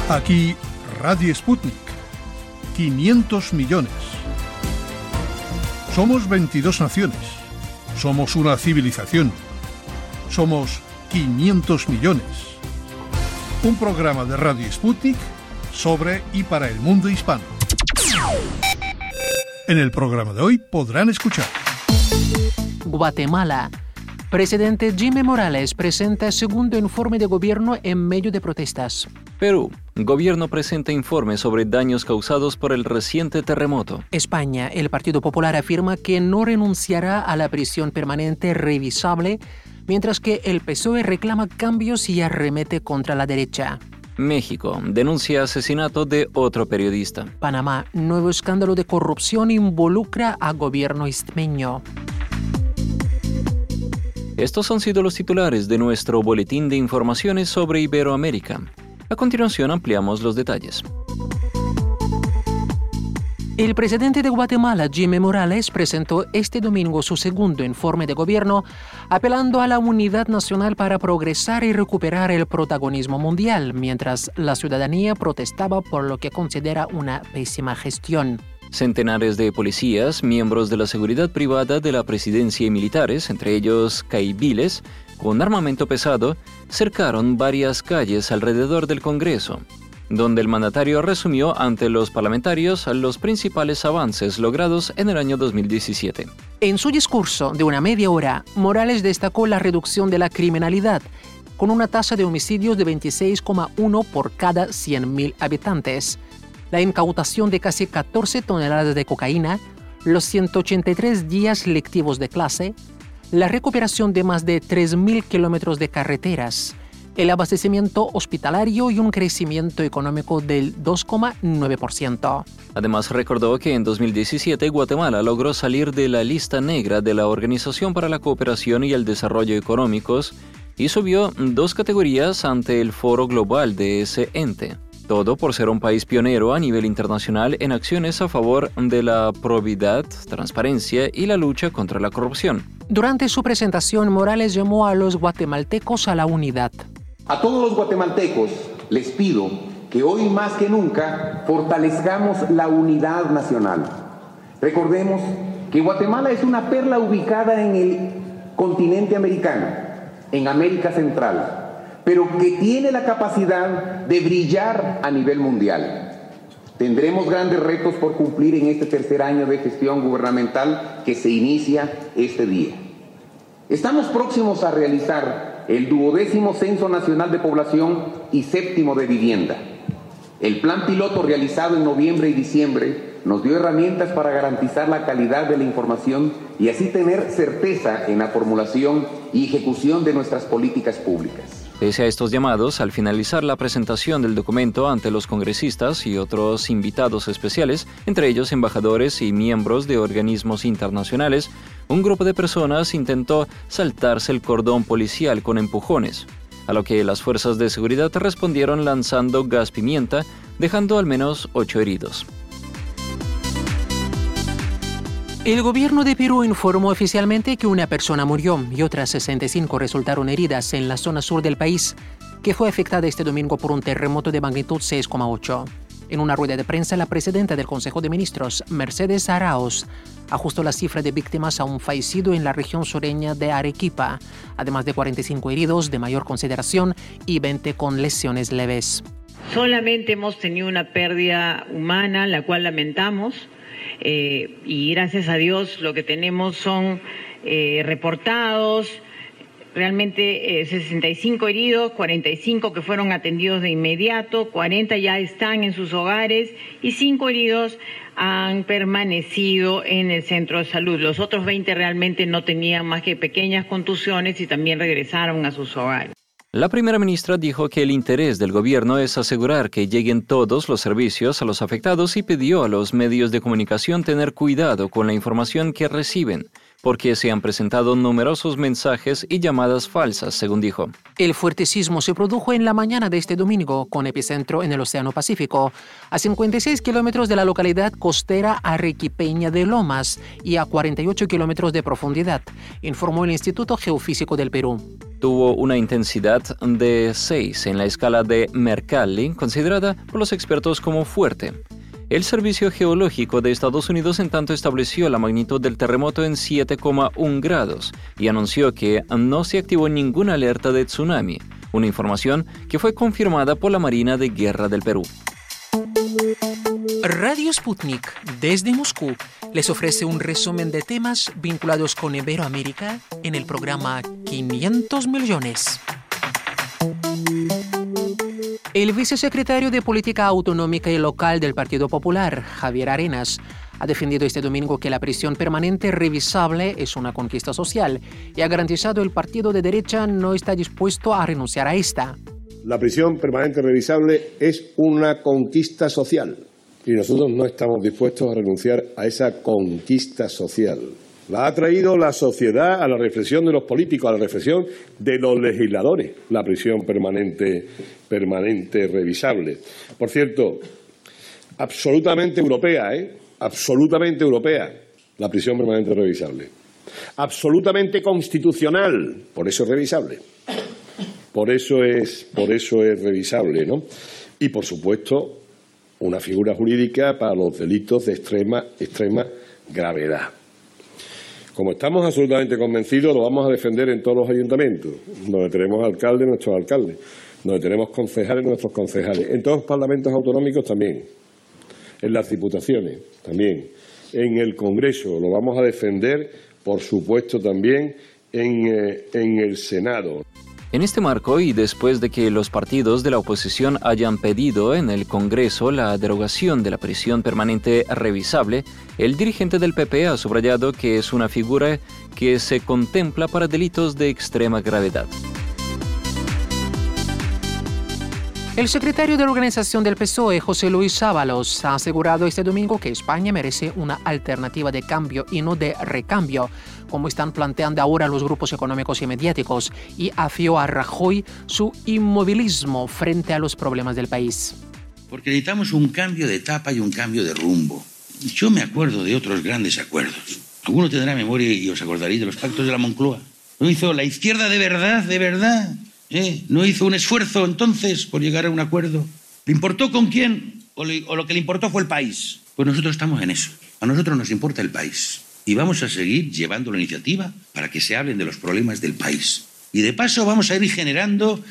Aquí Radio Sputnik. 500 millones. Somos 22 naciones. Somos una civilización. Somos 500 millones. Un programa de Radio Sputnik sobre y para el mundo hispano. En el programa de hoy podrán escuchar: Guatemala. Presidente Jimmy Morales presenta segundo informe de gobierno en medio de protestas. Perú. Gobierno presenta informe sobre daños causados por el reciente terremoto. España. El Partido Popular afirma que no renunciará a la prisión permanente revisable, mientras que el PSOE reclama cambios y arremete contra la derecha. México. Denuncia asesinato de otro periodista. Panamá. Nuevo escándalo de corrupción involucra a gobierno istmeño. Estos han sido los titulares de nuestro boletín de informaciones sobre Iberoamérica. A continuación ampliamos los detalles. El presidente de Guatemala, Jimmy Morales, presentó este domingo su segundo informe de gobierno, apelando a la unidad nacional para progresar y recuperar el protagonismo mundial, mientras la ciudadanía protestaba por lo que considera una pésima gestión. Centenares de policías, miembros de la seguridad privada de la presidencia y militares, entre ellos caiviles, con armamento pesado, cercaron varias calles alrededor del Congreso, donde el mandatario resumió ante los parlamentarios los principales avances logrados en el año 2017. En su discurso de una media hora, Morales destacó la reducción de la criminalidad, con una tasa de homicidios de 26,1 por cada 100.000 habitantes, la incautación de casi 14 toneladas de cocaína, los 183 días lectivos de clase, la recuperación de más de 3.000 kilómetros de carreteras, el abastecimiento hospitalario y un crecimiento económico del 2,9%. Además, recordó que en 2017 Guatemala logró salir de la lista negra de la Organización para la Cooperación y el Desarrollo Económicos y subió 2 categorías ante el Foro Global de ese ente. Todo por ser un país pionero a nivel internacional en acciones a favor de la probidad, transparencia y la lucha contra la corrupción. Durante su presentación, Morales llamó a los guatemaltecos a la unidad. A todos los guatemaltecos les pido que hoy más que nunca fortalezcamos la unidad nacional. Recordemos que Guatemala es una perla ubicada en el continente americano, en América Central, pero que tiene la capacidad de brillar a nivel mundial. Tendremos grandes retos por cumplir en este tercer año de gestión gubernamental que se inicia este día. Estamos próximos a realizar el 12º Censo Nacional de Población y 7º de Vivienda. El plan piloto realizado en noviembre y diciembre nos dio herramientas para garantizar la calidad de la información y así tener certeza en la formulación y ejecución de nuestras políticas públicas. Pese a estos llamados, al finalizar la presentación del documento ante los congresistas y otros invitados especiales, entre ellos embajadores y miembros de organismos internacionales, un grupo de personas intentó saltarse el cordón policial con empujones, a lo que las fuerzas de seguridad respondieron lanzando gas pimienta, dejando al menos 8 heridos. El gobierno de Perú informó oficialmente que una persona murió y otras 65 resultaron heridas en la zona sur del país, que fue afectada este domingo por un terremoto de magnitud 6,8. En una rueda de prensa, la presidenta del Consejo de Ministros, Mercedes Arauz, ajustó la cifra de víctimas a un fallecido en la región sureña de Arequipa, además de 45 heridos de mayor consideración y 20 con lesiones leves. Solamente hemos tenido una pérdida humana, la cual lamentamos. Y gracias a Dios lo que tenemos son reportados, realmente 65 heridos, 45 que fueron atendidos de inmediato, 40 ya están en sus hogares y 5 heridos han permanecido en el centro de salud. Los otros 20 realmente no tenían más que pequeñas contusiones y también regresaron a sus hogares. La primera ministra dijo que el interés del gobierno es asegurar que lleguen todos los servicios a los afectados y pidió a los medios de comunicación tener cuidado con la información que reciben, porque se han presentado numerosos mensajes y llamadas falsas, según dijo. El fuerte sismo se produjo en la mañana de este domingo, con epicentro en el Océano Pacífico, a 56 kilómetros de la localidad costera arequipeña de Lomas y a 48 kilómetros de profundidad, informó el Instituto Geofísico del Perú. tuvo una intensidad de 6 en la escala de Mercalli, considerada por los expertos como fuerte. El Servicio Geológico de Estados Unidos, en tanto, estableció la magnitud del terremoto en 7,1 grados y anunció que no se activó ninguna alerta de tsunami, una información que fue confirmada por la Marina de Guerra del Perú. Radio Sputnik, desde Moscú, les ofrece un resumen de temas vinculados con Iberoamérica en el programa 500 millones. El vicesecretario de Política Autonómica y Local del Partido Popular, Javier Arenas, ha defendido este domingo que la prisión permanente revisable es una conquista social y ha garantizado que el partido de derecha no está dispuesto a renunciar a esta. La prisión permanente revisable es una conquista social y nosotros no estamos dispuestos a renunciar a esa conquista social. La ha traído la sociedad a la reflexión de los políticos, a la reflexión de los legisladores, la prisión permanente revisable. Por cierto, absolutamente europea, absolutamente europea, la prisión permanente revisable. Absolutamente constitucional, por eso es revisable. Por eso es revisable, ¿no? Y, por supuesto, una figura jurídica para los delitos de extrema gravedad. Como estamos absolutamente convencidos, lo vamos a defender en todos los ayuntamientos, donde tenemos alcaldes, nuestros alcaldes, donde tenemos concejales, nuestros concejales, en todos los parlamentos autonómicos también, en las diputaciones también, en el Congreso lo vamos a defender, por supuesto, también en el Senado. En este marco, y después de que los partidos de la oposición hayan pedido en el Congreso la derogación de la prisión permanente revisable, el dirigente del PP ha subrayado que es una figura que se contempla para delitos de extrema gravedad. El secretario de la organización del PSOE, José Luis Ábalos, ha asegurado este domingo que España merece una alternativa de cambio y no de recambio, como están planteando ahora los grupos económicos y mediáticos, y afió a Rajoy su inmovilismo frente a los problemas del país. Porque necesitamos un cambio de etapa y un cambio de rumbo. Yo me acuerdo de otros grandes acuerdos. Alguno tendrá memoria y os acordaréis de los pactos de la Moncloa. ¿No hizo la izquierda de verdad? ¿No hizo un esfuerzo entonces por llegar a un acuerdo? ¿Le importó con quién? ¿O lo que le importó fue el país? Pues nosotros estamos en eso. A nosotros nos importa el país. Y vamos a seguir llevando la iniciativa para que se hablen de los problemas del país. Y de paso vamos a ir generando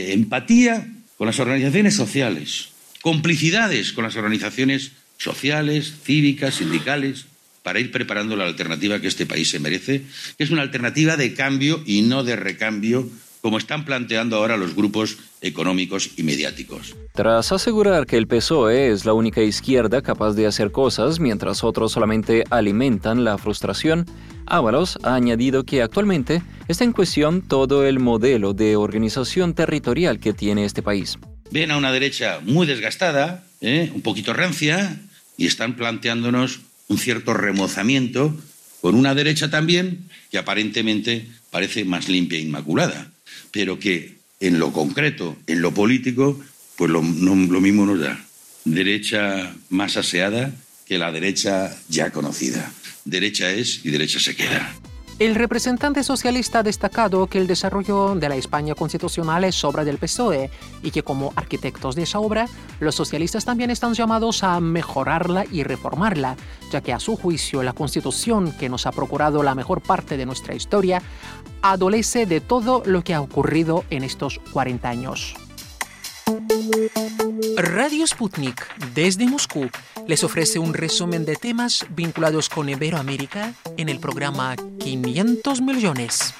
empatía con las organizaciones sociales, complicidades con las organizaciones sociales, cívicas, sindicales, para ir preparando la alternativa que este país se merece, que es una alternativa de cambio y no de recambio, como están planteando ahora los grupos económicos y mediáticos. Tras asegurar que el PSOE es la única izquierda capaz de hacer cosas mientras otros solamente alimentan la frustración, Ábalos ha añadido que actualmente está en cuestión todo el modelo de organización territorial que tiene este país. Ven a una derecha muy desgastada, un poquito rancia, y están planteándonos un cierto remozamiento con una derecha también que aparentemente parece más limpia e inmaculada, pero que en lo concreto, en lo político, pues lo mismo nos da. Derecha más aseada que la derecha ya conocida. Derecha es y derecha se queda. El representante socialista ha destacado que el desarrollo de la España constitucional es obra del PSOE y que como arquitectos de esa obra, los socialistas también están llamados a mejorarla y reformarla, ya que a su juicio la Constitución, que nos ha procurado la mejor parte de nuestra historia, adolece de todo lo que ha ocurrido en estos 40 años. Radio Sputnik, desde Moscú, les ofrece un resumen de temas vinculados con Iberoamérica en el programa 500 millones.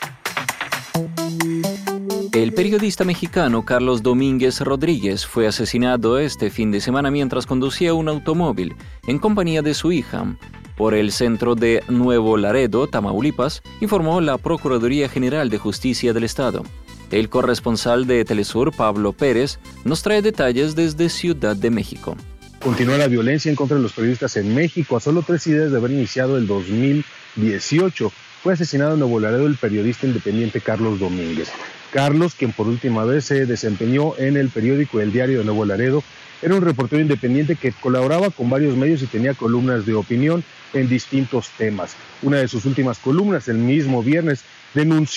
El periodista mexicano Carlos Domínguez Rodríguez fue asesinado este fin de semana mientras conducía un automóvil en compañía de su hija por el centro de Nuevo Laredo, Tamaulipas, informó la Procuraduría General de Justicia del Estado. El corresponsal de Telesur, Pablo Pérez, nos trae detalles desde Ciudad de México. Continúa la violencia en contra de los periodistas en México. A solo 3 días de haber iniciado el 2018, fue asesinado en Nuevo Laredo el periodista independiente Carlos Domínguez. Carlos, quien por última vez se desempeñó en el periódico El Diario de Nuevo Laredo, era un reportero independiente que colaboraba con varios medios y tenía columnas de opinión en distintos temas. Una de sus últimas columnas, el mismo viernes, denunció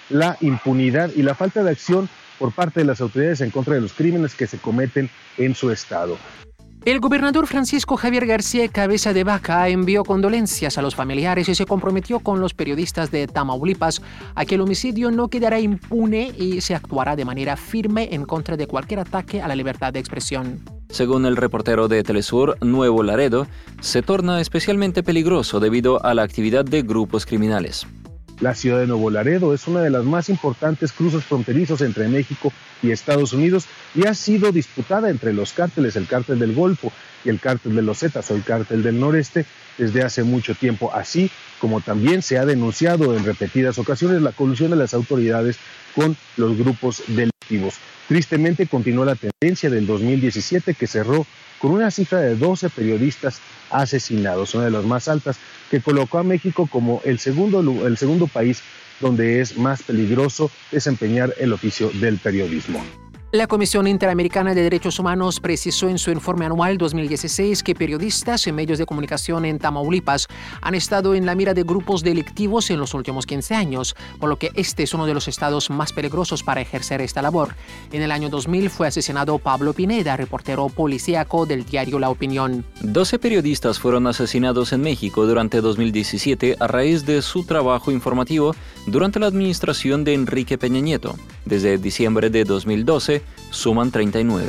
la impunidad y la falta de acción por parte de las autoridades en contra de los crímenes que se cometen en su estado. El gobernador Francisco Javier García Cabeza de Vaca envió condolencias a los familiares y se comprometió con los periodistas de Tamaulipas a que el homicidio no quedará impune y se actuará de manera firme en contra de cualquier ataque a la libertad de expresión. Según el reportero de Telesur, Nuevo Laredo se torna especialmente peligroso debido a la actividad de grupos criminales. La ciudad de Nuevo Laredo es una de las más importantes cruces fronterizos entre México y Estados Unidos y ha sido disputada entre los cárteles, el cártel del Golfo y el cártel de los Zetas o el cártel del Noreste desde hace mucho tiempo, así como también se ha denunciado en repetidas ocasiones la colusión de las autoridades con los grupos delictivos. Tristemente continuó la tendencia del 2017 que cerró con una cifra de 12 periodistas asesinados, una de las más altas, que colocó a México como el segundo país donde es más peligroso desempeñar el oficio del periodismo. La Comisión Interamericana de Derechos Humanos precisó en su informe anual 2016 que periodistas en medios de comunicación en Tamaulipas han estado en la mira de grupos delictivos en los últimos 15 años, por lo que este es uno de los estados más peligrosos para ejercer esta labor. En el año 2000 fue asesinado Pablo Pineda, reportero policíaco del diario La Opinión. 12 periodistas fueron asesinados en México durante 2017 a raíz de su trabajo informativo durante la administración de Enrique Peña Nieto. Desde diciembre de 2012, suman 39.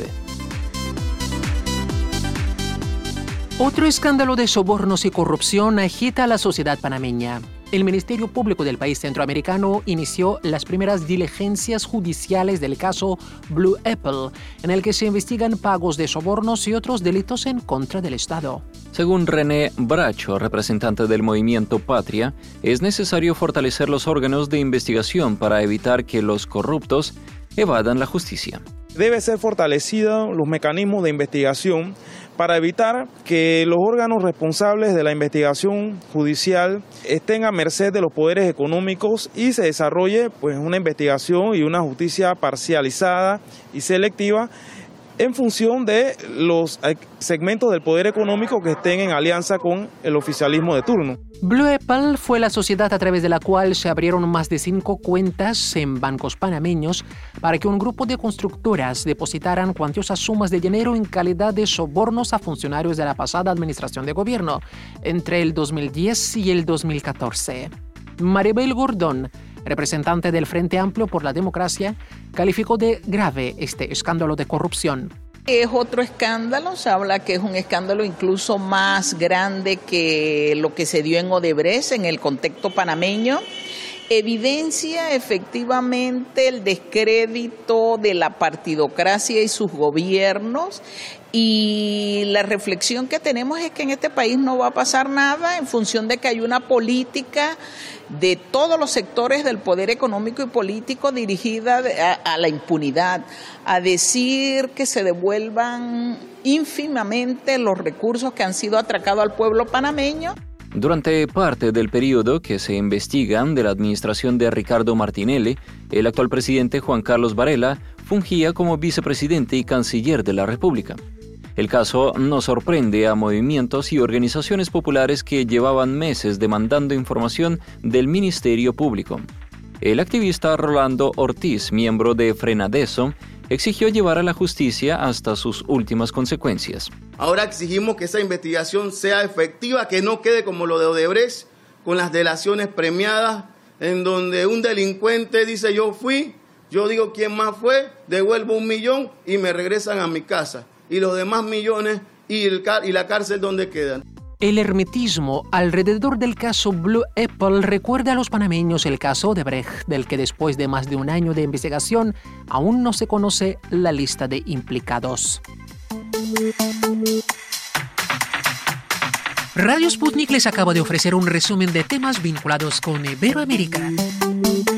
Otro escándalo de sobornos y corrupción agita a la sociedad panameña. El Ministerio Público del país centroamericano inició las primeras diligencias judiciales del caso Blue Apple, en el que se investigan pagos de sobornos y otros delitos en contra del Estado. Según René Bracho, representante del movimiento Patria, es necesario fortalecer los órganos de investigación para evitar que los corruptos evadan la justicia. Debe ser fortalecido los mecanismos de investigación para evitar que los órganos responsables de la investigación judicial estén a merced de los poderes económicos y se desarrolle una investigación y una justicia parcializada y selectiva en función de los segmentos del poder económico que estén en alianza con el oficialismo de turno. Blue Apple fue la sociedad a través de la cual se abrieron más de 5 cuentas en bancos panameños para que un grupo de constructoras depositaran cuantiosas sumas de dinero en calidad de sobornos a funcionarios de la pasada administración de gobierno entre el 2010 y el 2014. Maribel Gordón, representante del Frente Amplio por la Democracia, calificó de grave este escándalo de corrupción. Es otro escándalo, se habla que es un escándalo incluso más grande que lo que se dio en Odebrecht en el contexto panameño. Evidencia efectivamente el descrédito de la partidocracia y sus gobiernos, y la reflexión que tenemos es que en este país no va a pasar nada en función de que hay una política de todos los sectores del poder económico y político dirigida a la impunidad, a decir que se devuelvan ínfimamente los recursos que han sido atracados al pueblo panameño. Durante parte del periodo que se investigan de la administración de Ricardo Martinelli, el actual presidente Juan Carlos Varela fungía como vicepresidente y canciller de la República. El caso no sorprende a movimientos y organizaciones populares que llevaban meses demandando información del Ministerio Público. El activista Rolando Ortiz, miembro de Frenadeso, exigió llevar a la justicia hasta sus últimas consecuencias. Ahora exigimos que esa investigación sea efectiva, que no quede como lo de Odebrecht, con las delaciones premiadas, en donde un delincuente dice yo fui, yo digo quién más fue, devuelvo 1 millón y me regresan a mi casa. Y los demás millones y la cárcel donde quedan. El hermetismo alrededor del caso Blue Apple recuerda a los panameños el caso Odebrecht, del que después de más de 1 año de investigación aún no se conoce la lista de implicados. Radio Sputnik les acaba de ofrecer un resumen de temas vinculados con Iberoamérica.